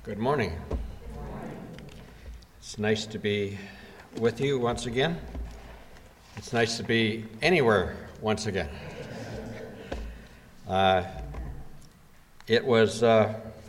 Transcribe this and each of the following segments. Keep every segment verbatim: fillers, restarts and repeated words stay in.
Good morning. It's nice to be with you once again. It's nice to be anywhere once again. Uh, it was uh,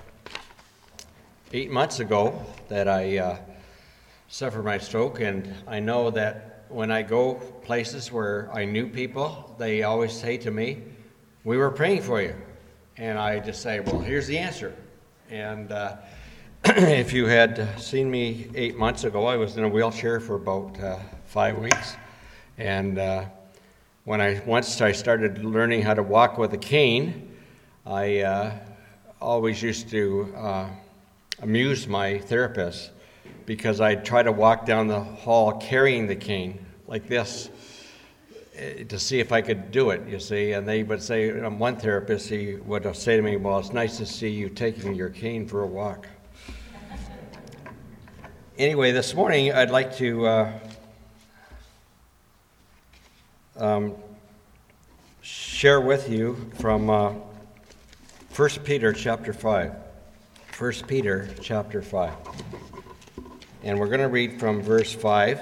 eight months ago that I uh, suffered my stroke, and I know that when I go places where I knew people, they always say to me, "We were praying for you." And I just say, "Well, here's the answer." And uh, if you had seen me eight months ago, I was in a wheelchair for about uh, five weeks. And uh, when I once I started learning how to walk with a cane, I uh, always used to uh, amuse my therapist because I'd try to walk down the hall carrying the cane like this to see if I could do it, you see. And they would say, um, one therapist, he would say to me, "Well, it's nice to see you taking your cane for a walk." Anyway, this morning I'd like to uh, um, share with you from uh, First Peter chapter five. First Peter chapter five. And we're going to read from verse five.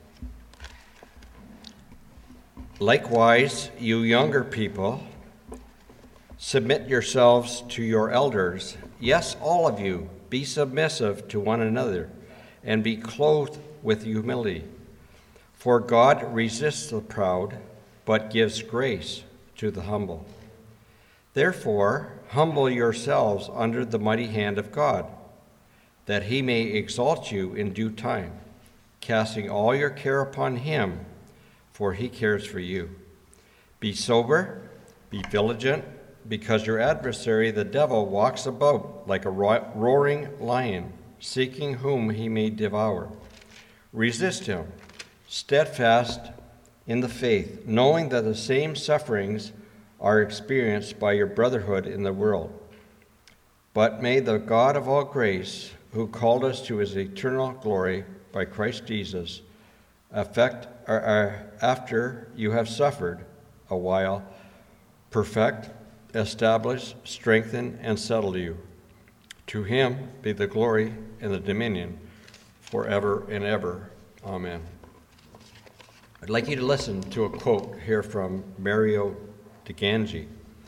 "Likewise, you younger people, submit yourselves to your elders. Yes, all of you, be submissive to one another, and be clothed with humility. For God resists the proud, but gives grace to the humble. Therefore, humble yourselves under the mighty hand of God, that he may exalt you in due time, casting all your care upon him, for he cares for you. Be sober, be vigilant, because your adversary the devil walks about like a roaring lion, seeking whom he may devour. Resist him, steadfast in the faith, knowing that the same sufferings are experienced by your brotherhood in the world. But may the God of all grace, who called us to his eternal glory by Christ Jesus, affect, or, or, after you have suffered a while, perfect, establish, strengthen, and settle you. To him be the glory and the dominion forever and ever. Amen." I'd like you to listen to a quote here from Mario de Ganji.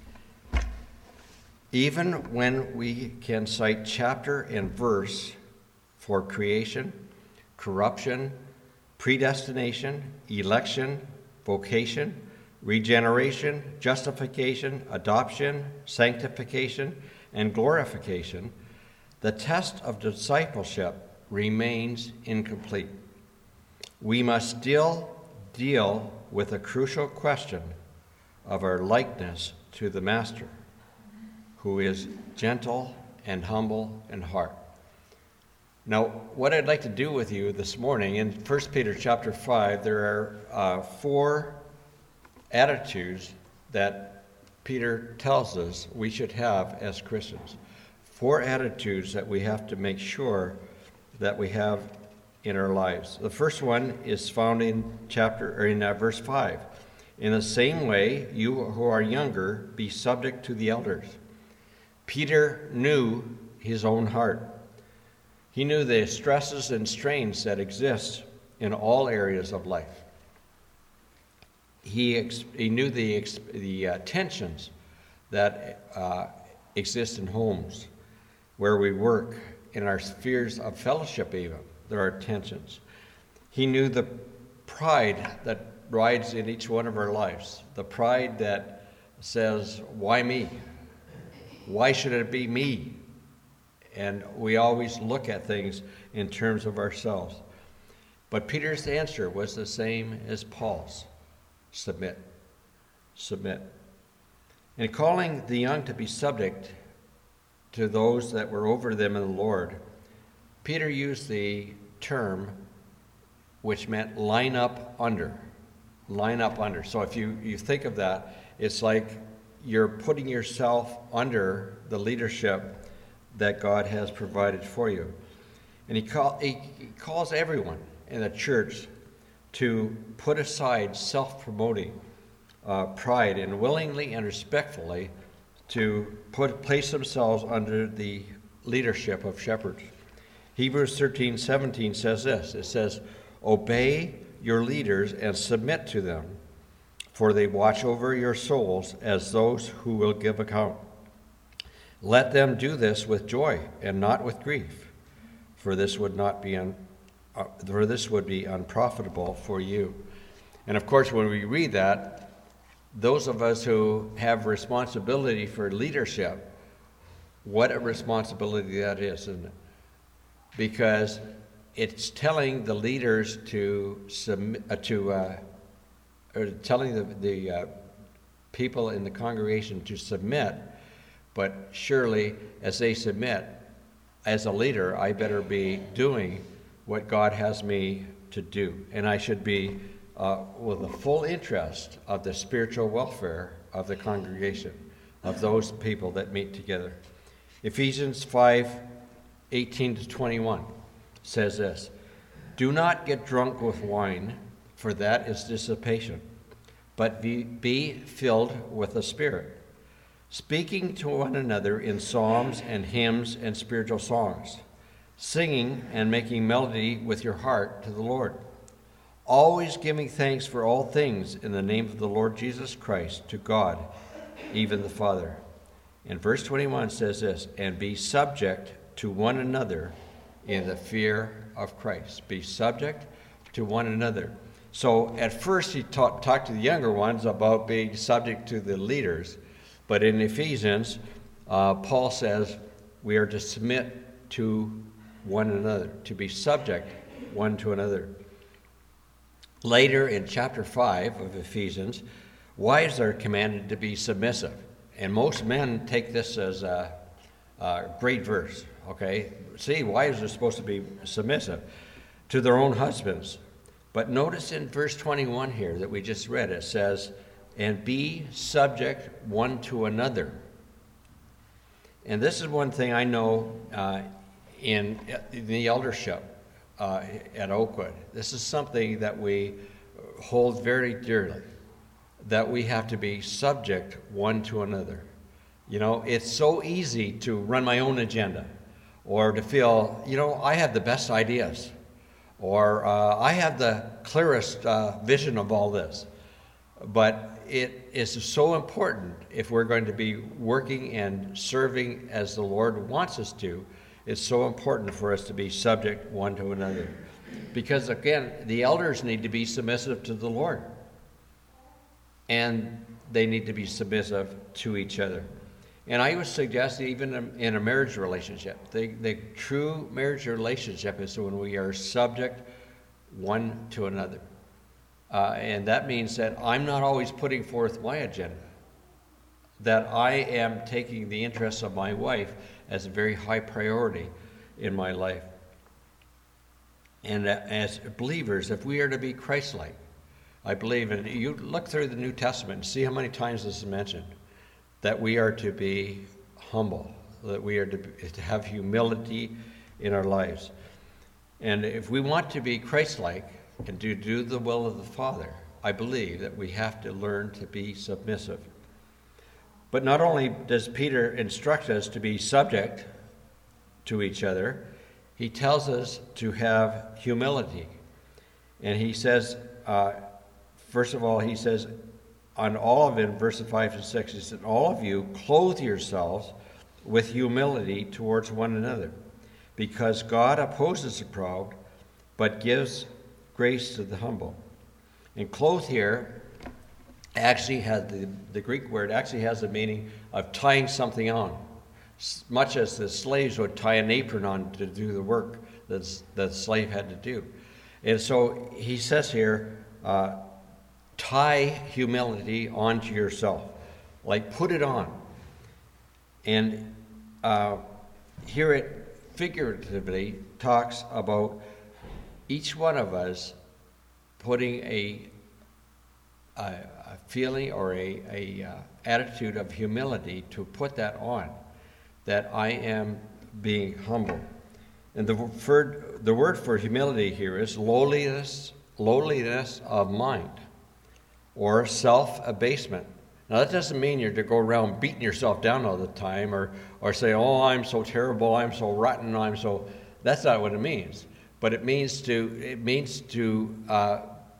"Even when we can cite chapter and verse for creation, corruption, predestination, election, vocation, regeneration, justification, adoption, sanctification, and glorification, the test of discipleship remains incomplete. We must still deal with the crucial question of our likeness to the Master, who is gentle and humble in heart." Now, what I'd like to do with you this morning, in First Peter chapter five, there are uh, four attitudes that Peter tells us we should have as Christians. Four attitudes that we have to make sure that we have in our lives. The first one is found in chapter or in uh, verse five. "In the same way, you who are younger, be subject to the elders." Peter knew his own heart. He knew the stresses and strains that exist in all areas of life. He, ex- he knew the, ex- the uh, tensions that uh, exist in homes, where we work, in our spheres of fellowship even. There are tensions. He knew the pride that rides in each one of our lives, the pride that says, "Why me? Why should it be me?" And we always look at things in terms of ourselves. But Peter's answer was the same as Paul's: submit, submit. In calling the young to be subject to those that were over them in the Lord, Peter used the term which meant line up under. Line up under. So if you, you think of that, it's like you're putting yourself under the leadership that God has provided for you. And he, call, he, he calls everyone in the church to put aside self-promoting uh, pride and willingly and respectfully to put place themselves under the leadership of shepherds. Hebrews thirteen seventeen says this. It says, "Obey your leaders and submit to them, for they watch over your souls as those who will give account. Let them do this with joy and not with grief, for this would not be un, uh, for this would be unprofitable for you." And of course, when we read that, those of us who have responsibility for leadership, what a responsibility that is, isn't it? Because it's telling the leaders to submit uh, to, uh, or telling the, the uh, people in the congregation to submit. But surely, as they submit, as a leader, I better be doing what God has me to do, and I should be uh, with the full interest of the spiritual welfare of the congregation, of those people that meet together. Ephesians five eighteen to twenty-one says this, "Do not get drunk with wine, for that is dissipation, but be, be filled with the Spirit, speaking to one another in psalms and hymns and spiritual songs, singing and making melody with your heart to the Lord, always giving thanks for all things in the name of the Lord Jesus Christ to God, even the Father." And verse twenty-one says this, "And be subject to one another in the fear of Christ." Be subject to one another. So at first he talk, talked to the younger ones about being subject to the leaders, but in Ephesians, uh, Paul says we are to submit to one another, to be subject one to another. Later in chapter five of Ephesians, wives are commanded to be submissive. And most men take this as a, a great verse, okay? See, wives are supposed to be submissive to their own husbands. But notice in verse twenty-one here that we just read, it says, "And be subject one to another." And this is one thing I know uh, in, in the eldership uh, at Oakwood. This is something that we hold very dearly, that we have to be subject one to another. You know, it's so easy to run my own agenda, or to feel, you know, I have the best ideas, or uh, I have the clearest uh, vision of all this. But it is so important, if we're going to be working and serving as the Lord wants us to, it's so important for us to be subject one to another. Because again, the elders need to be submissive to the Lord. And they need to be submissive to each other. And I would suggest even in a marriage relationship, the, the true marriage relationship is when we are subject one to another. Uh, and that means that I'm not always putting forth my agenda, that I am taking the interests of my wife as a very high priority in my life. And as believers, if we are to be Christ-like, I believe, and you look through the New Testament and see how many times this is mentioned, that we are to be humble, that we are to, to have humility in our lives. And if we want to be Christ-like and to do the will of the Father, I believe that we have to learn to be submissive. But not only does Peter instruct us to be subject to each other, he tells us to have humility. And he says, uh, first of all, he says, on all of it, in verses five to six, he said, "All of you clothe yourselves with humility towards one another, because God opposes the proud, but gives grace to the humble." And clothe here actually has the, the Greek word actually has the meaning of tying something on, much as the slaves would tie an apron on to do the work that the slave had to do. And so he says here, uh, tie humility onto yourself, like put it on. And uh, here it figuratively talks about each one of us putting a, a, a feeling or a, a uh, attitude of humility, to put that on, that I am being humble. And the word, the word for humility here is lowliness, lowliness of mind, or self-abasement, Now, that doesn't mean you're to go around beating yourself down all the time or, or say, oh, I'm so terrible, I'm so rotten, I'm so... That's not what it means. But it means to, it means to uh,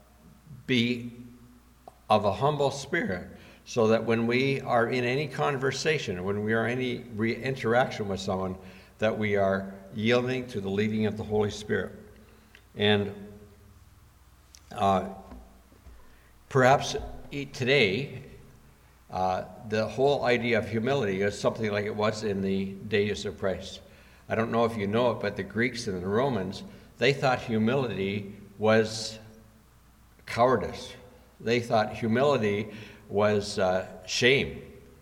be of a humble spirit, so that when we are in any conversation, or when we are in any re- interaction with someone, that we are yielding to the leading of the Holy Spirit. And uh, perhaps today, uh, the whole idea of humility is something like it was in the days of Christ. I don't know if you know it, but the Greeks and the Romans, they thought humility was cowardice. They thought humility was uh, shame,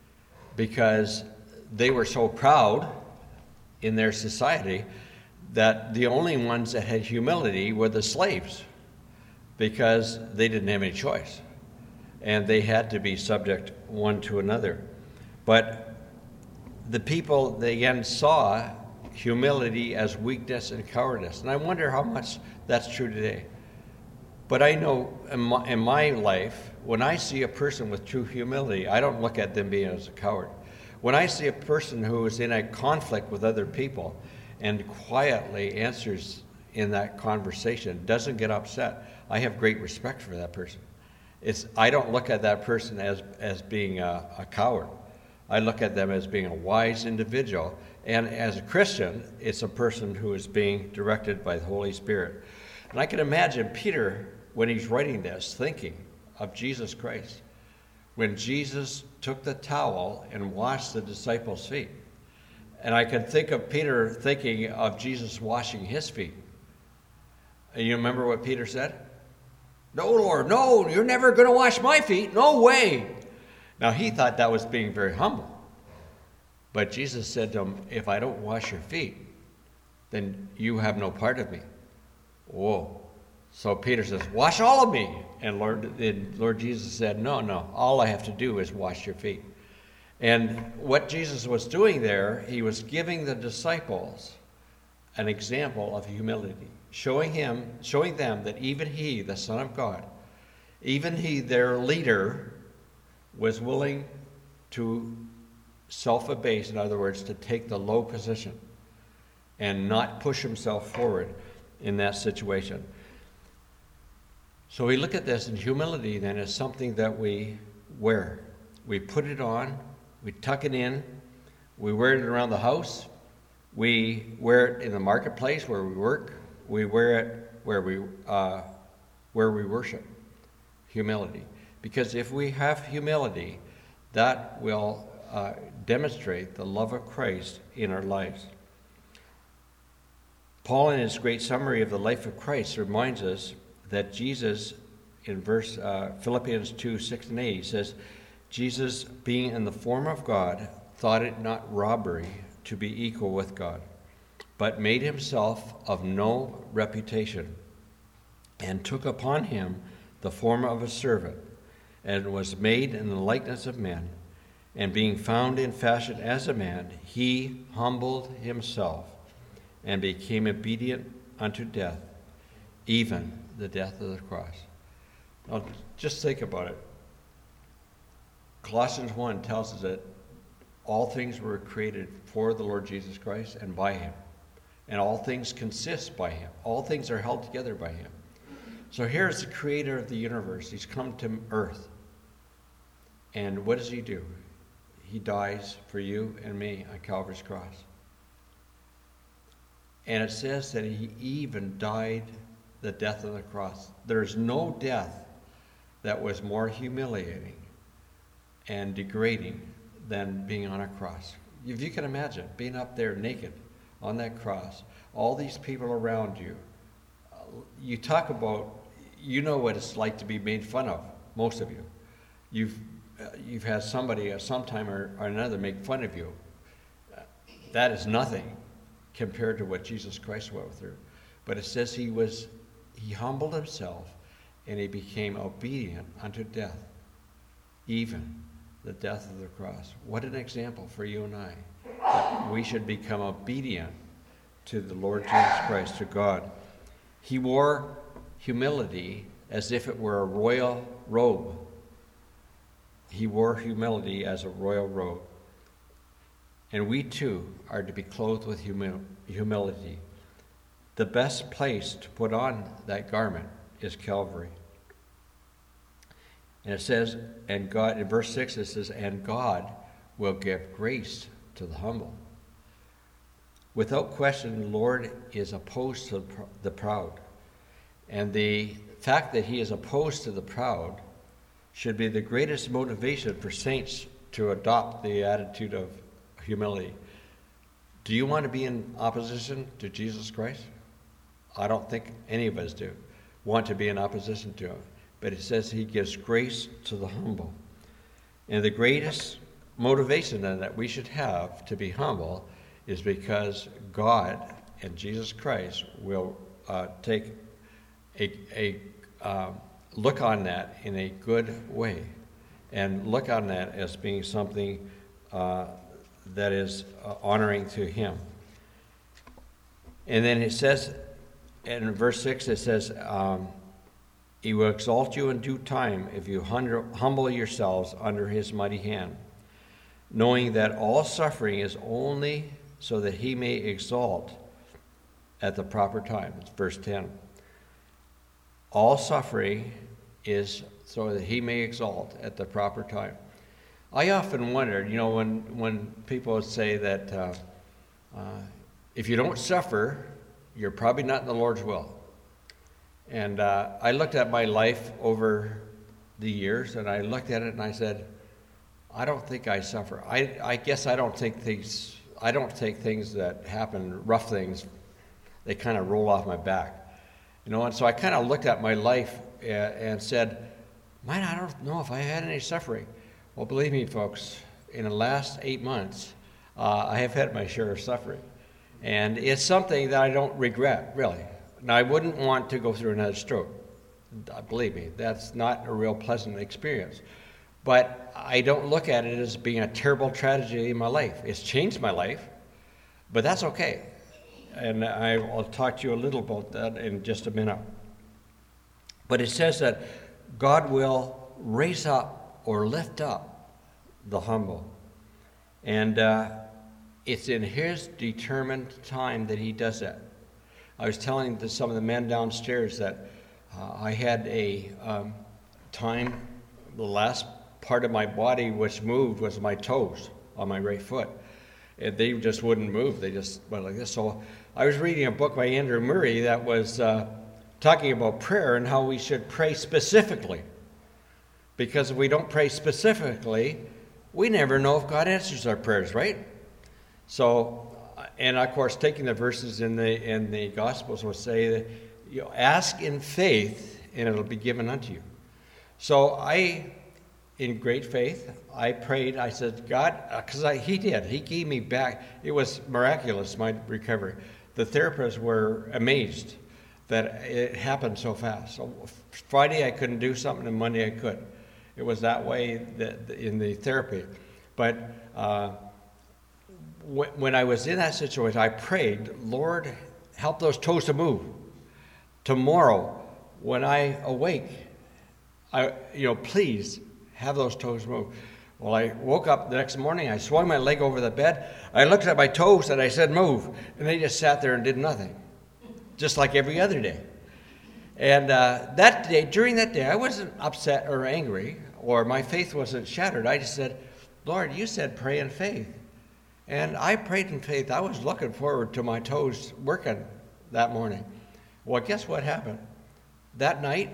because they were so proud in their society that the only ones that had humility were the slaves, because they didn't have any choice, and they had to be subject one to another. But the people, they again saw humility as weakness and cowardice, and I wonder how much that's true today. But I know in my, in my life, when I see a person with true humility, I don't look at them being as a coward. When I see a person who is in a conflict with other people and quietly answers in that conversation, doesn't get upset, I have great respect for that person. It's, I don't look at that person as, as being a, a coward. I look at them as being a wise individual. And as a Christian, it's a person who is being directed by the Holy Spirit. And I can imagine Peter, when he's writing this, thinking of Jesus Christ, when Jesus took the towel and washed the disciples' feet. And I can think of Peter thinking of Jesus washing his feet. And you remember what Peter said? No, Lord, no, you're never going to wash my feet. No way. Now, he thought that was being very humble. But Jesus said to him, if I don't wash your feet, then you have no part of me. Whoa. So Peter says, wash all of me. And Lord, and Lord Jesus said, no, no, all I have to do is wash your feet. And what Jesus was doing there, he was giving the disciples an example of humility, showing him, showing them that even he, the Son of God, even he, their leader, was willing to self-abase, in other words, to take the low position and not push himself forward in that situation. So we look at this, and humility then is something that we wear. We put it on, we tuck it in, we wear it around the house, we wear it in the marketplace where we work, we wear it where we uh, where we worship. Humility. Because if we have humility, that will uh, demonstrate the love of Christ in our lives. Paul, in his great summary of the life of Christ, reminds us that Jesus, in verse uh, Philippians two, six and eight, he says, Jesus, being in the form of God, thought it not robbery to be equal with God, but made himself of no reputation, and took upon him the form of a servant, and was made in the likeness of men. And being found in fashion as a man, he humbled himself, and became obedient unto death, even the death of the cross. Now, just think about it. Colossians one tells us that all things were created for the Lord Jesus Christ and by him. And all things consist by him. All things are held together by him. So here's the creator of the universe. He's come to earth. And what does he do? He dies for you and me on Calvary's cross. And it says that he even died the death of the cross. There's no death that was more humiliating and degrading than being on a cross. If you can imagine being up there naked on that cross, all these people around you, you talk about, you know what it's like to be made fun of, most of you. You've uh, you've had somebody at some time or, or another make fun of you. Uh, that is nothing compared to what Jesus Christ went through. But it says he was, he humbled himself, and he became obedient unto death, even the death of the cross. What an example for you and I, that we should become obedient to the Lord Jesus Christ, to God. He wore humility as if it were a royal robe. he wore humility as a royal robe. And we too are to be clothed with humi- humility. The best place to put on that garment is Calvary. And it says, and God, in verse six it says, and God will give grace to the humble. Without question, the Lord is opposed to the proud. And the fact that he is opposed to the proud should be the greatest motivation for saints to adopt the attitude of humility. Do you want to be in opposition to Jesus Christ? I don't think any of us do want to be in opposition to him. But it says he gives grace to the humble. And the greatest motivation then that we should have to be humble is because God and Jesus Christ will uh, take a, a uh, look on that in a good way and look on that as being something uh, that is uh, honoring to him. And then it says, in verse six, it says, um, he will exalt you in due time if you humble yourselves under his mighty hand, knowing that all suffering is only so that he may exalt at the proper time. It's verse ten. All suffering is so that he may exalt at the proper time. I often wondered, you know, when, when people say that uh, uh, if you don't suffer, you're probably not in the Lord's will. And uh, I looked at my life over the years, and I looked at it and I said, I don't think I suffer. I, I guess I don't take things, I don't take things that happen, rough things, they kind of roll off my back. You know, and so I kind of looked at my life and, and said, man, I don't know if I had any suffering. Well, believe me, folks, in the last eight months, uh, I have had my share of suffering. And it's something that I don't regret, really. Now, I wouldn't want to go through another stroke. Believe me, that's not a real pleasant experience. But I don't look at it as being a terrible tragedy in my life. It's changed my life, but that's okay. And I will talk to you a little about that in just a minute. But it says that God will raise up or lift up the humble. And uh, it's in his determined time that he does that. I was telling to some of the men downstairs that uh, I had a um, time, the last part of my body which moved was my toes on my right foot. And they just wouldn't move. They just went like this. So I was reading a book by Andrew Murray that was uh, talking about prayer and how we should pray specifically. Because if we don't pray specifically, we never know if God answers our prayers, right? So, and of course, taking the verses in the in the Gospels will say that, you know, ask in faith and it'll be given unto you. So I, in great faith, I prayed. I said, God, because I he did. He gave me back. It was miraculous, my recovery. The therapists were amazed that it happened so fast. So Friday I couldn't do something, and Monday I could. It was that way that in the therapy. But uh, when I was in that situation, I prayed, Lord, help those toes to move. Tomorrow, when I awake, I, you know, please have those toes move. Well, I woke up the next morning, I swung my leg over the bed, I looked at my toes and I said, move. And they just sat there and did nothing, just like every other day. And uh, that day, during that day, I wasn't upset or angry, or my faith wasn't shattered. I just said, Lord, you said pray in faith. And I prayed in faith. I was looking forward to my toes working that morning. Well, guess what happened? That night,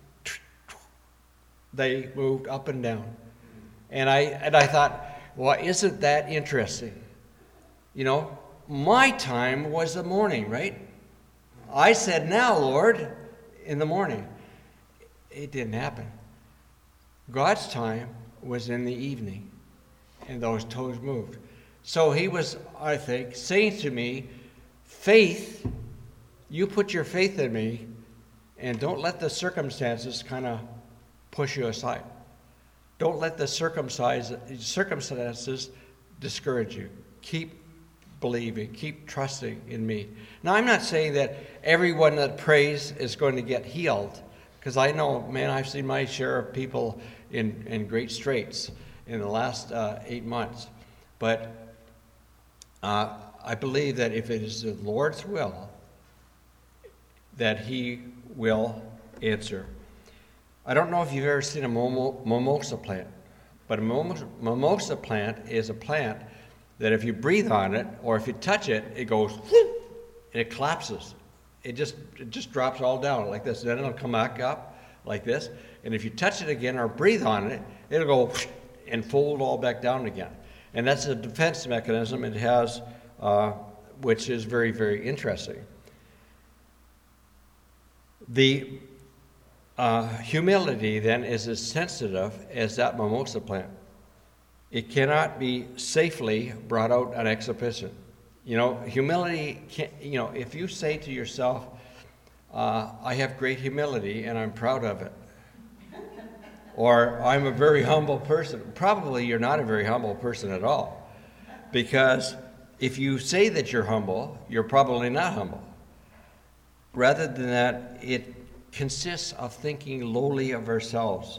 they moved up and down. And I and I thought, well, isn't that interesting? You know, my time was the morning, right? I said, now, Lord, in the morning. It didn't happen. God's time was in the evening, and those toes moved. So he was, I think, saying to me, faith, you put your faith in me, and don't let the circumstances kind of push you aside. Don't let the circumstances discourage you. Keep believing, keep trusting in me. Now, I'm not saying that everyone that prays is going to get healed, because I know, man, I've seen my share of people in, in great straits in the last uh, eight months. But uh, I believe that if it is the Lord's will, that he will answer. I don't know if you've ever seen a mimosa plant, but a mimosa plant is a plant that if you breathe on it or if you touch it, it goes whoop, and it collapses. It just it just drops all down like this. Then it'll come back up like this. And if you touch it again or breathe on it, it'll go whoosh, and fold all back down again. And that's a defense mechanism it has, uh, which is very, very interesting. The uh, humility, then, is as sensitive as that mimosa plant. It cannot be safely brought out on exhibition. You know, humility, can, you know, if you say to yourself, uh, I have great humility and I'm proud of it, or I'm a very humble person, probably you're not a very humble person at all. Because if you say that you're humble, you're probably not humble. Rather than that, it consists of thinking lowly of ourselves,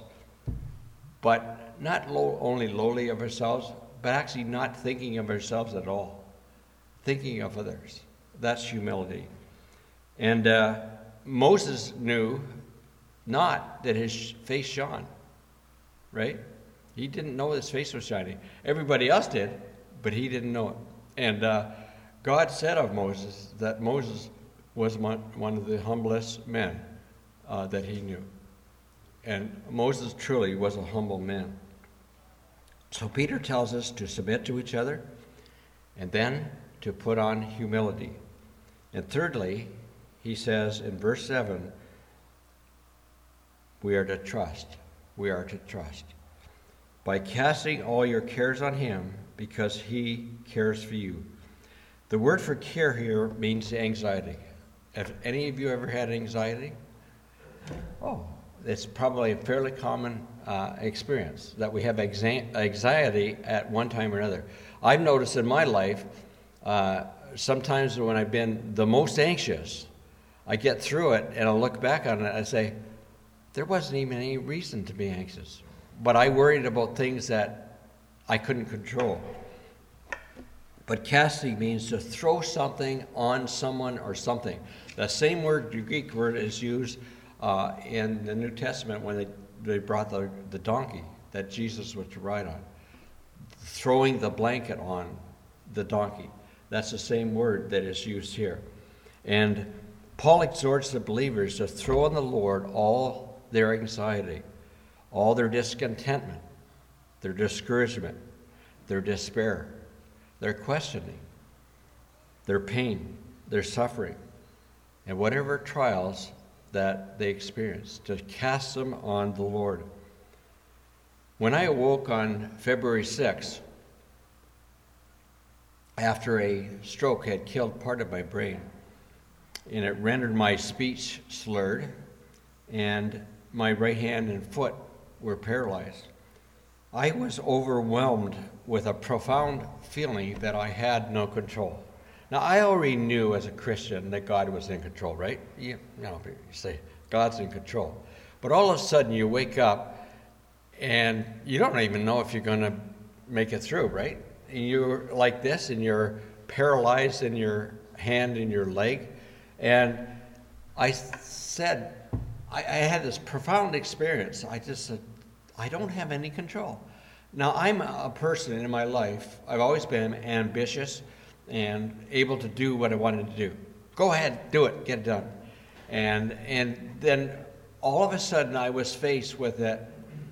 but not low, only lowly of ourselves, but actually not thinking of ourselves at all. Thinking of others. That's humility. And uh, Moses knew not that his face shone, right? He didn't know his face was shining. Everybody else did, but he didn't know it. And uh, God said of Moses that Moses was one, one of the humblest men uh, that he knew. And Moses truly was a humble man. So Peter tells us to submit to each other, and then to put on humility. And thirdly, he says in verse seven, we are to trust. We are to trust. By casting all your cares on him, because he cares for you. The word for care here means anxiety. Have any of you ever had anxiety? Oh, it's probably a fairly common uh, experience that we have anxiety at one time or another. I've noticed in my life, uh, sometimes when I've been the most anxious, I get through it and I'll look back on it and I say, there wasn't even any reason to be anxious. But I worried about things that I couldn't control. But casting means to throw something on someone or something. The same word, the Greek word, is used uh, in the New Testament when they, they brought the, the donkey that Jesus was to ride on. Throwing the blanket on the donkey. That's the same word that is used here. And Paul exhorts the believers to throw on the Lord all their anxiety, all their discontentment, their discouragement, their despair, their questioning, their pain, their suffering, and whatever trials that they experience, to cast them on the Lord. When I awoke on February sixth, after a stroke had killed part of my brain, and it rendered my speech slurred, and my right hand and foot were paralyzed, I was overwhelmed with a profound feeling that I had no control. Now, I already knew as a Christian that God was in control, right? You, you know, you say, God's in control. But all of a sudden you wake up and you don't even know if you're going to make it through, right? And you're like this and you're paralyzed in your hand and your leg. And I said, I, I had this profound experience. I just said, I don't have any control. Now, I'm a person in my life, I've always been ambitious and able to do what I wanted to do. Go ahead, do it, get it done. And and then all of a sudden I was faced with that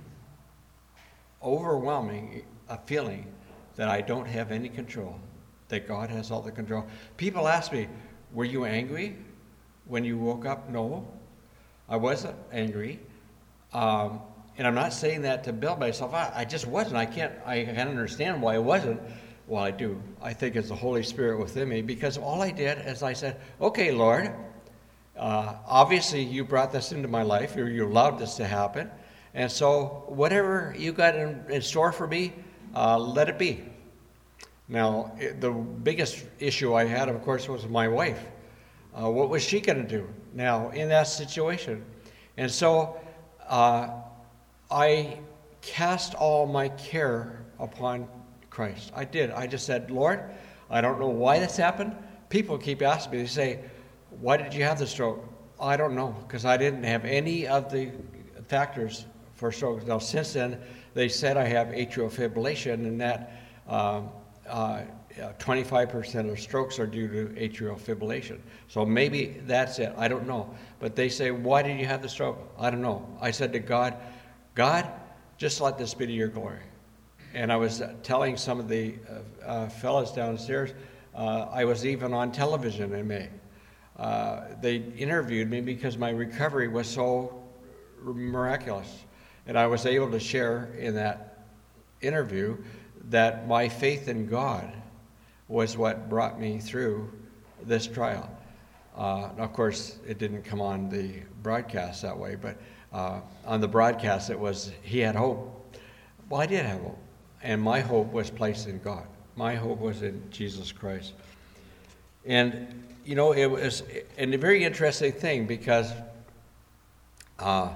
overwhelming uh, feeling that I don't have any control, that God has all the control. People ask me, were you angry when you woke up? No, I wasn't angry. Um, and I'm not saying that to build myself up. I just wasn't. I can't, I can't understand why I wasn't. Well, I do. I think it's the Holy Spirit within me, because all I did is I said, okay, Lord, uh, obviously you brought this into my life, or you allowed this to happen, and so whatever you got in, in store for me, uh, let it be. Now, it, the biggest issue I had, of course, was my wife. Uh, what was she going to do now in that situation? And so uh, I cast all my care upon Christ. I did. I just said, Lord, I don't know why this happened. People keep asking me, they say, why did you have the stroke? I don't know, because I didn't have any of the factors for stroke. Now, since then, they said I have atrial fibrillation, and that um, uh, twenty-five percent of strokes are due to atrial fibrillation. So maybe that's it. I don't know. But they say, why did you have the stroke? I don't know. I said to God, God, just let this be to your glory. And I was telling some of the uh, uh, fellows downstairs, uh, I was even on television in May. Uh, they interviewed me because my recovery was so miraculous. And I was able to share in that interview that my faith in God was what brought me through this trial. Uh, of course, it didn't come on the broadcast that way, but uh, on the broadcast it was, he had hope. Well, I did have hope. And my hope was placed in God. My hope was in Jesus Christ. And, you know, it was and a very interesting thing because uh,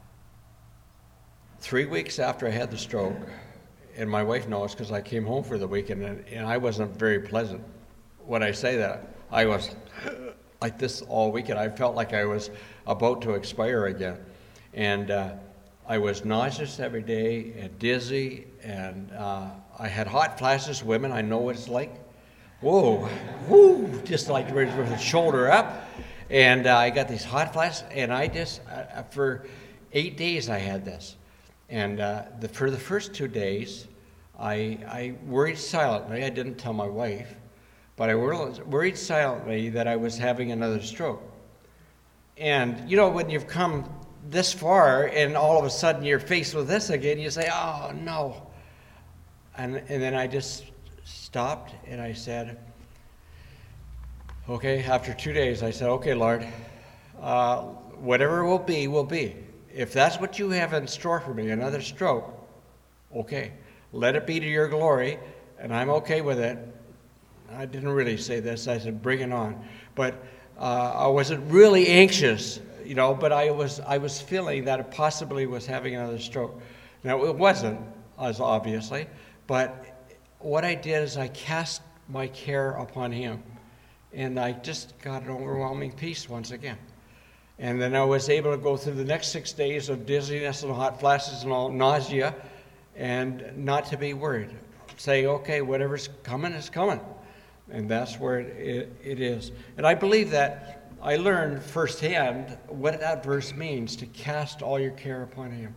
three weeks after I had the stroke, and my wife knows because I came home for the weekend, and, and I wasn't very pleasant. When I say that, I was like this all weekend. I felt like I was about to expire again. And uh, I was nauseous every day and dizzy, and uh, I had hot flashes. Women, I know what it's like. Whoa, whoo, just like with the shoulder up. And uh, I got these hot flashes, and I just, uh, for eight days I had this. And uh, the, for the first two days, I, I worried silently. I didn't tell my wife, but I worried silently that I was having another stroke. And, you know, when you've come this far and all of a sudden you're faced with this again, you say, oh, no. And, and then I just stopped and I said, okay, after two days, I said, okay, Lord, uh, whatever it will be, will be. If that's what you have in store for me, another stroke, okay, let it be to your glory, and I'm okay with it. I didn't really say this. I said, bring it on. But uh, I wasn't really anxious, you know, but I was I was feeling that it possibly was having another stroke. Now, it wasn't, as obviously, but what I did is I cast my care upon him, and I just got an overwhelming peace once again. And then I was able to go through the next six days of dizziness and hot flashes and all nausea and not to be worried. Say, okay, whatever's coming is coming. And that's where it, it, it is. And I believe that I learned firsthand what that verse means, to cast all your care upon him.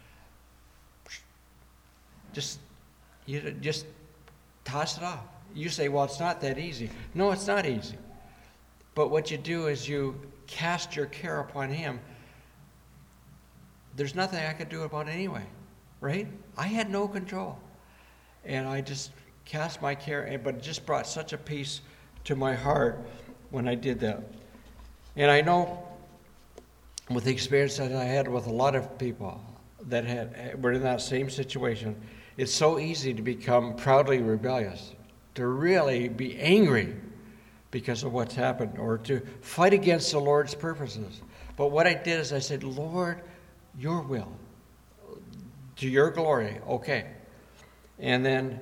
Just, you just toss it off. You say, well, it's not that easy. No, it's not easy. But what you do is you cast your care upon him. There's nothing I could do about it anyway, right? I had no control. And I just cast my care, but it just brought such a peace to my heart when I did that. And I know with the experience that I had with a lot of people that had were in that same situation, it's so easy to become proudly rebellious, to really be angry because of what's happened, or to fight against the Lord's purposes. But what I did is I said, Lord, your will, to your glory, okay. And then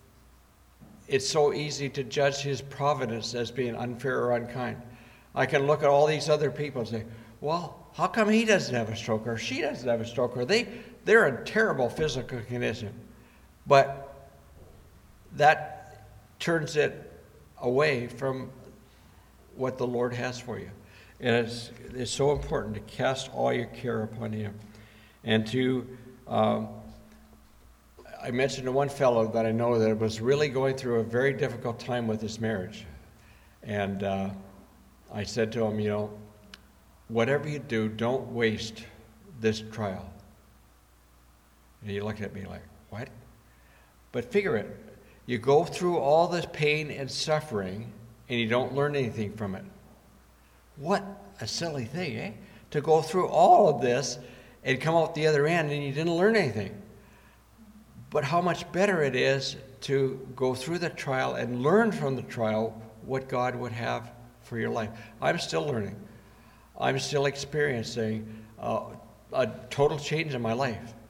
it's so easy to judge his providence as being unfair or unkind. I can look at all these other people and say, well, how come he doesn't have a stroke, or she doesn't have a stroke, or they, they're in terrible physical condition. But that turns it away from what the Lord has for you. And it's, it's so important to cast all your care upon him. And to, um, I mentioned to one fellow that I know that was really going through a very difficult time with his marriage. And uh, I said to him, you know, whatever you do, don't waste this trial. And he looked at me like, what? But figure it. You go through all this pain and suffering, and you don't learn anything from it. What a silly thing, eh? To go through all of this and come out the other end and you didn't learn anything. But how much better it is to go through the trial and learn from the trial what God would have for your life. I'm still learning. I'm still experiencing uh, a total change in my life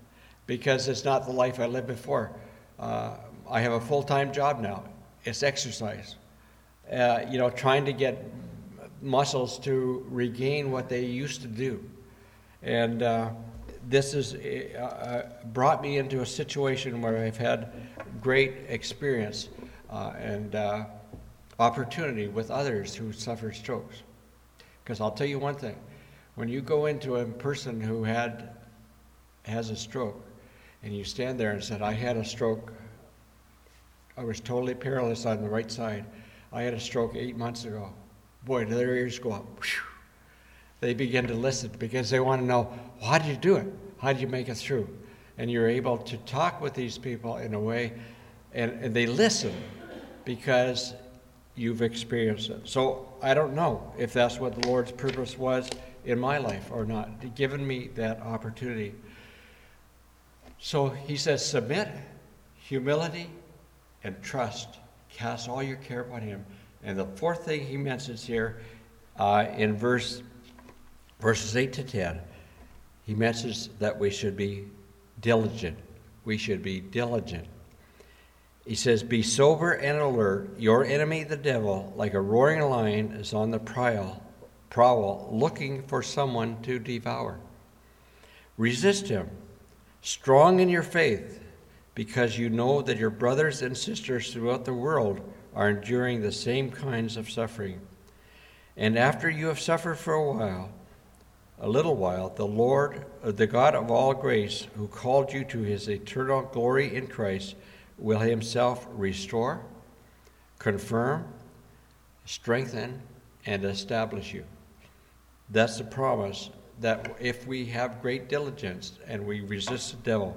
because it's not the life I lived before. Uh, I have a full-time job now. It's exercise. Uh, you know, trying to get muscles to regain what they used to do. And uh, this has uh, brought me into a situation where I've had great experience uh, and uh, opportunity with others who suffer strokes. Because I'll tell you one thing, when you go into a person who had has a stroke, and you stand there and said, I had a stroke, I was totally paralyzed on the right side, I had a stroke eight months ago. Boy, do their ears go up. Whew. They begin to listen because they want to know, well, how did you do it? How did you make it through? And you're able to talk with these people in a way, and, and they listen because you've experienced it. So I don't know if that's what the Lord's purpose was in my life or not, given me that opportunity. So he says, submit, humility, and trust. Cast all your care upon him. And the fourth thing he mentions here uh, in verse verses eight to ten, he mentions that we should be diligent. We should be diligent. He says, be sober and alert. Your enemy, the devil, like a roaring lion, is on the prowl, prowl, looking for someone to devour. Resist him, strong in your faith, because you know that your brothers and sisters throughout the world are enduring the same kinds of suffering. And after you have suffered for a while, a little while, the Lord, the God of all grace, who called you to his eternal glory in Christ, will himself restore, confirm, strengthen, and establish you. That's the promise, that if we have great diligence and we resist the devil.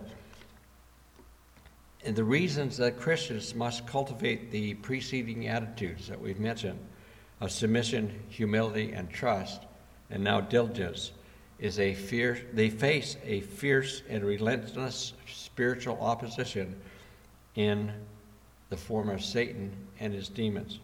And the reasons that Christians must cultivate the preceding attitudes that we've mentioned of submission, humility, and trust, and now diligence, is a fierce, they face a fierce and relentless spiritual opposition in the form of Satan and his demons.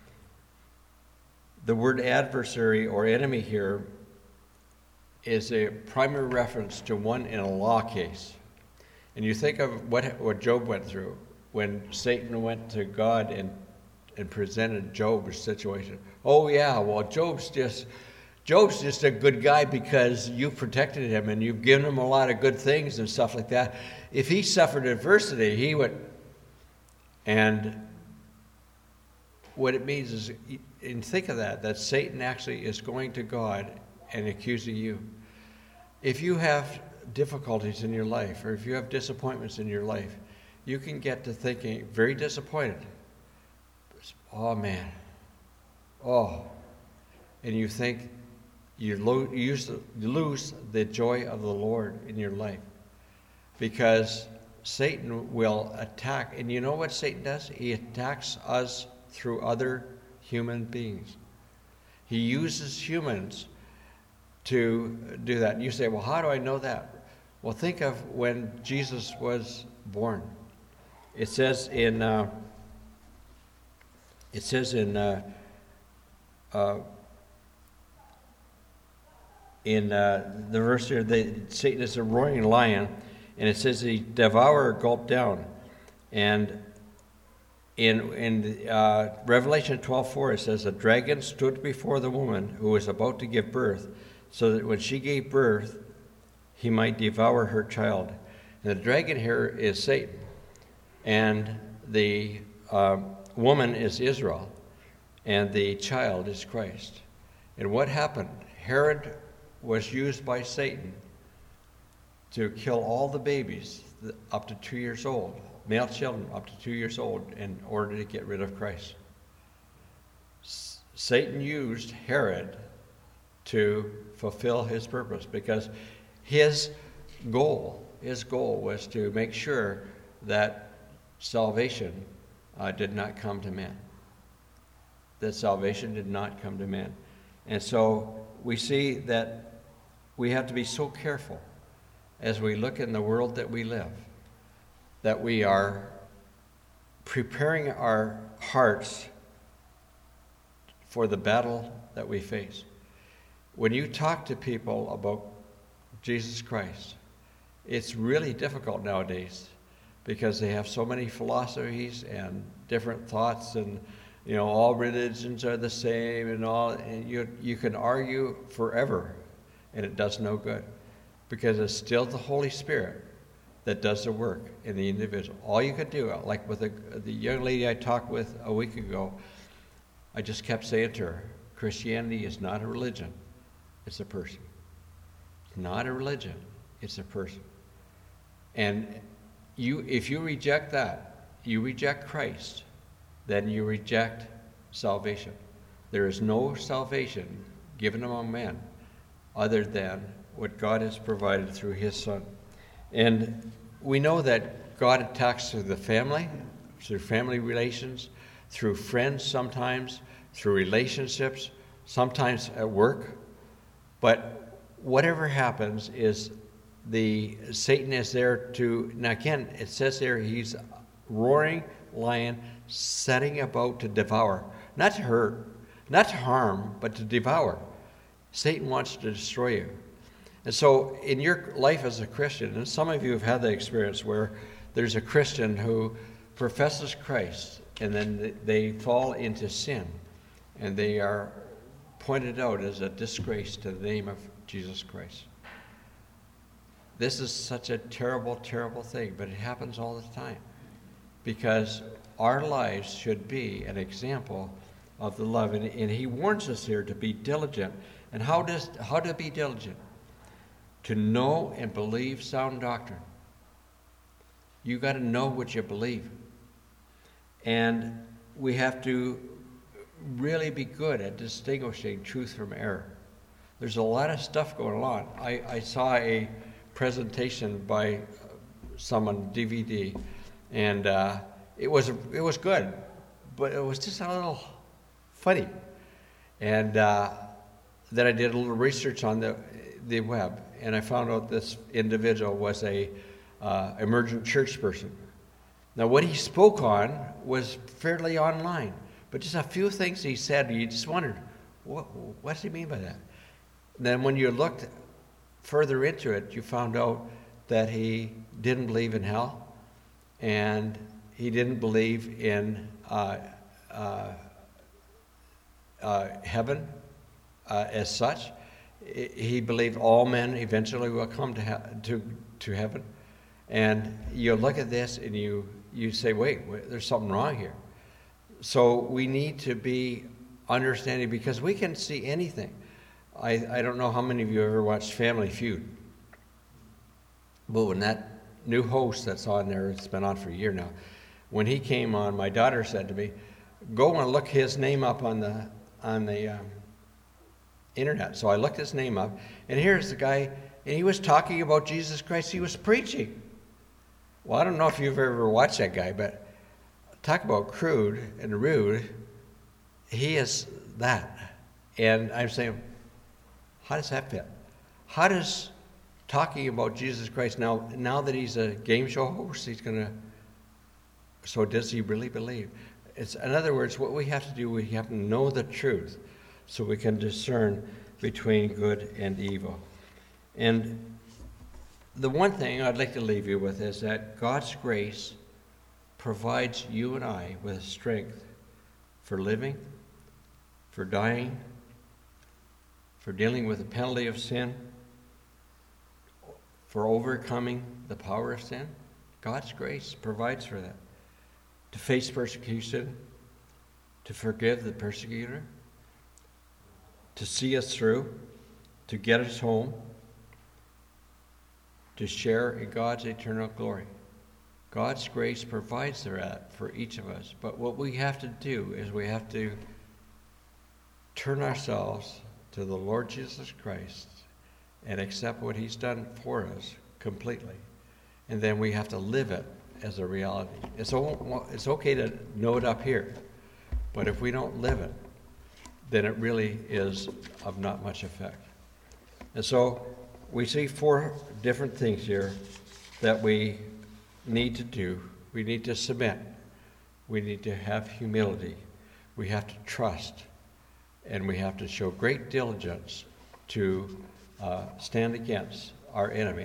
The word adversary or enemy here is a primary reference to one in a law case. And you think of what what Job went through when Satan went to God and and presented Job's situation. Oh yeah, well Job's just Job's just a good guy because you protected him and you've given him a lot of good things and stuff like that. If he suffered adversity, he would. And what it means is, and think of that, that Satan actually is going to God and accusing you. If you have difficulties in your life, or if you have disappointments in your life, you can get to thinking very disappointed. Oh man, oh, and you think you lo- you lose the joy of the Lord in your life, because Satan will attack. And you know what Satan does? He attacks us through other human beings. He uses humans to do that. And you say, well, how do I know that? Well, think of when Jesus was born. It says in uh, it says in uh, uh, in uh, the verse here, that Satan is a roaring lion, and it says the devourer gulped down. And in in uh, Revelation twelve four, it says, a dragon stood before the woman who was about to give birth, so that when she gave birth, he might devour her child. And the dragon here is Satan, and the uh, woman is Israel, and the child is Christ. And what happened? Herod was used by Satan to kill all the babies up to two years old, male children up to two years old, in order to get rid of Christ. S- Satan used Herod to fulfill his purpose, because his goal, his goal was to make sure that salvation uh, did not come to men. That salvation did not come to men. And so we see that we have to be so careful as we look in the world that we live, that we are preparing our hearts for the battle that we face. When you talk to people about Jesus Christ, It's really difficult nowadays because they have so many philosophies and different thoughts, and you know, all religions are the same and all, and you you can argue forever and it does no good, because it's still the Holy Spirit that does the work in the individual. All you could do, like with the, the young lady I talked with a week ago, I just kept saying to her, Christianity is not a religion, it's a person. It's not a religion, it's a person. And you, if you reject that, you reject Christ, then you reject salvation. There is no salvation given among men other than what God has provided through his Son. And we know that God attacks through the family, through family relations, through friends sometimes, through relationships, sometimes at work. But whatever happens is the Satan is there to, now again, it says there he's roaring lion, setting about to devour. Not to hurt, not to harm, but to devour. Satan wants to destroy you. And so in your life as a Christian, and some of you have had the experience where there's a Christian who professes Christ and then they fall into sin and they are pointed out as a disgrace to the name of Jesus Christ. This is such a terrible, terrible thing, but it happens all the time because our lives should be an example of the love. And, and he warns us here to be diligent. And how does how to be diligent? To know and believe sound doctrine. You got to know what you believe. And we have to really be good at distinguishing truth from error. There's a lot of stuff going on. I, I saw a presentation by someone, D V D, and uh, it was it was good, but it was just a little funny. And uh, then I did a little research on the the web, and I found out this individual was a uh, emergent church person. Now, what he spoke on was fairly online, but just a few things he said, you just wondered, what what does he mean by that? And then when you looked further into it, you found out that he didn't believe in hell, and he didn't believe in uh, uh, uh, heaven uh, as such. He believed all men eventually will come to he- to to heaven. And you look at this and you you say, wait, wait, there's something wrong here. So we need to be understanding, because we can see anything. I, I don't know how many of you ever watched Family Feud. But when that new host that's on there, it's been on for a year now, when he came on, my daughter said to me, go and look his name up on the on the um, internet. So I looked his name up, and here's the guy, and he was talking about Jesus Christ. He was preaching. Well, I don't know if you've ever watched that guy, but talk about crude and rude. He is that. And I'm saying, how does that fit? How does talking about Jesus Christ, now now that he's a game show host, he's going to, so does he really believe? It's, in other words, what we have to do, we have to know the truth so we can discern between good and evil. And the one thing I'd like to leave you with is that God's grace provides you and I with strength for living, for dying, for dealing with the penalty of sin, for overcoming the power of sin. God's grace provides for that. To face persecution, to forgive the persecutor, to see us through, to get us home, to share in God's eternal glory. God's grace provides that for each of us. But what we have to do is we have to turn ourselves to the Lord Jesus Christ and accept what he's done for us completely. And then we have to live it as a reality. It's, it's okay to know it up here, but if we don't live it, then it really is of not much effect. And so we see four different things here that we need to do. We need to submit. We need to have humility. We have to trust. And we have to show great diligence to uh, stand against our enemy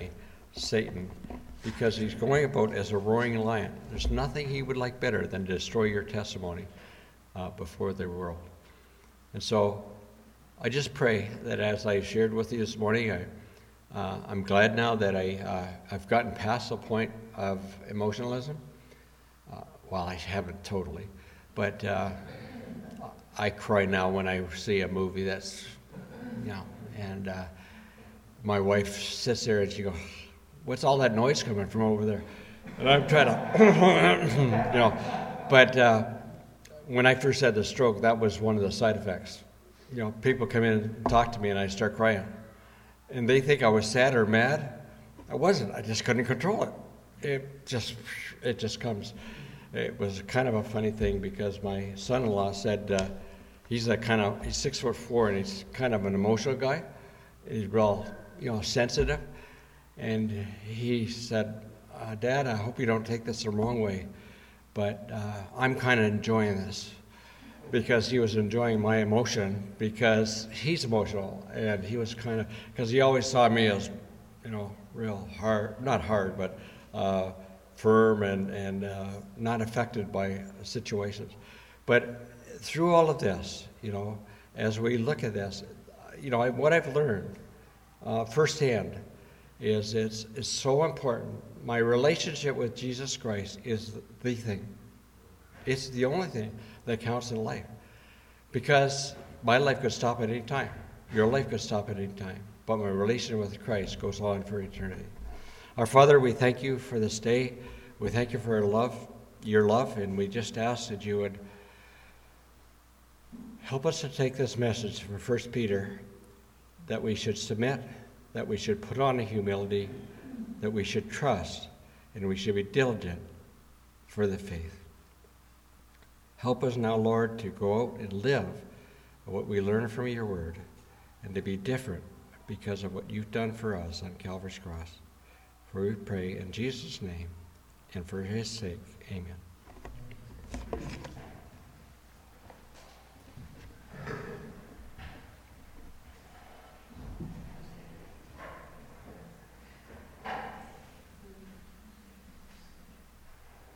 Satan, because he's going about as a roaring lion. There's nothing he would like better than to destroy your testimony uh, before the world. And so I just pray that as I shared with you this morning, I, uh, I'm glad now that I, uh, I've gotten past the point of emotionalism. Uh, well, I haven't totally, but uh, I cry now when I see a movie that's, you know, and uh, my wife sits there and she goes, "What's all that noise coming from over there?" And I'm trying to, you know, but uh, when I first had the stroke, that was one of the side effects. You know, people come in and talk to me and I start crying. And they think I was sad or mad. I wasn't. I just couldn't control it. It just, it just comes. It was kind of a funny thing because my son-in-law said uh, he's a kind of, he's six foot four and he's kind of an emotional guy. He's real, you know, sensitive. And he said, uh, "Dad, I hope you don't take this the wrong way, but uh, I'm kind of enjoying this." Because he was enjoying my emotion, because he's emotional, and he was kind of, because he always saw me as, you know, real hard, not hard, but uh, firm and, and uh, not affected by situations. But through all of this, you know, as we look at this, you know, I, what I've learned uh, firsthand is it's, it's so important. My relationship with Jesus Christ is the thing. It's the only thing that counts in life. Because my life could stop at any time. Your life could stop at any time. But my relationship with Christ goes on for eternity. Our Father, we thank you for this day. We thank you for your love, your love, and we just ask that you would help us to take this message from First Peter, that we should submit, that we should put on a humility, that we should trust, and we should be diligent for the faith. Help us now, Lord, to go out and live what we learn from your word and to be different because of what you've done for us on Calvary's cross. For we pray in Jesus' name and for his sake. Amen.